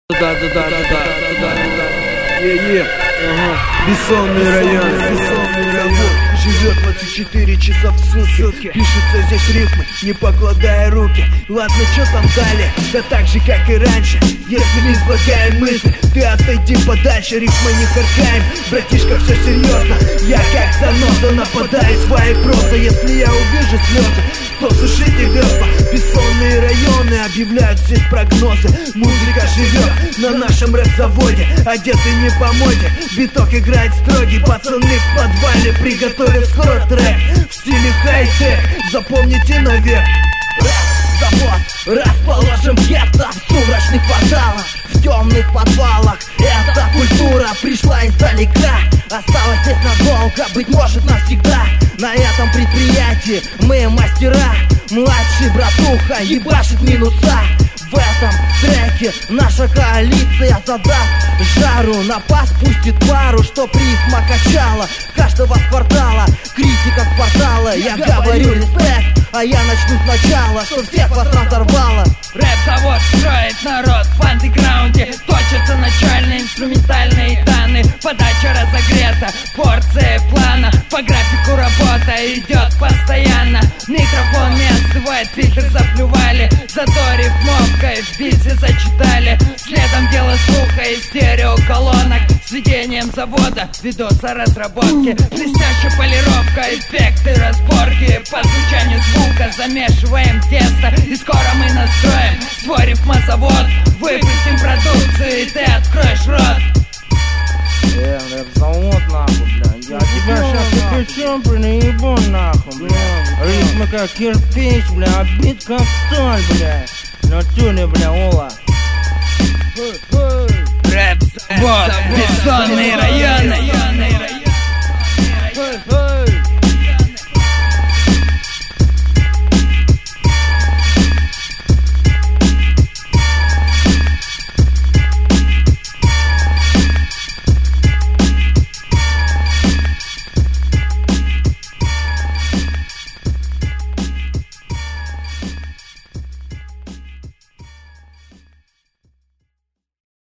Да. Бессонный район. Живет 24 часа в сутки. Пишется здесь рифмы, не покладая руки. Ладно, чё там далее? Да так же, как и раньше. Если не излагаем мысли, ты отойди подальше. Рифмы не харкаем, братишка, все серьезно. Я как заноза нападаю своей прозы. Если я увижу слезы, то сушите весла. Бессонные районы объявляют здесь прогнозы. Музыка живет на нашем рэп-заводе. Одеты не по моде, биток играет строгий. Пацаны в подвале приготовят скоро трек в стиле хай-тек. Запомните навек. Рэп-завод расположен где-то в сумрачных кварталах, в темных подвалах. Эта культура пришла издалека, осталась здесь надолго, быть может навсегда. На этом предприятии мы мастера. Младший братуха ебашит минуса. В этом треке наша коалиция задаст жару, на пас пустит пару, чтоб рифма качала каждого с квартала, критика с портала. Я говорю респект, а я начну сначала, что всех вас разорвало. Рэп-завод строит народ в андеграунде, точатся начальные инструментальные данные. Подача разогрета, порция плана, по графику работа идет постоянно. Микрофон не остывает, фильтр заплювали, зато рифмовкой в бите зачитали. Следом дело слуха и стереоколонок, с ведением завода ведутся разработки. Блестящая полировка, эффекты, разборки, по звучанию звука замешиваем тесто. И скоро мы настроим свой рифмозавод, выпустим продукцию, и ты откроешь рот. Рэп-завод нахуй, бля. Я тебя сейчас причем наебу нахуй, бля. Рифмы как кирпич, бля, а бит как сталь, бля. Натуре, бля, Ола. Рэп-завод, бессонные районы.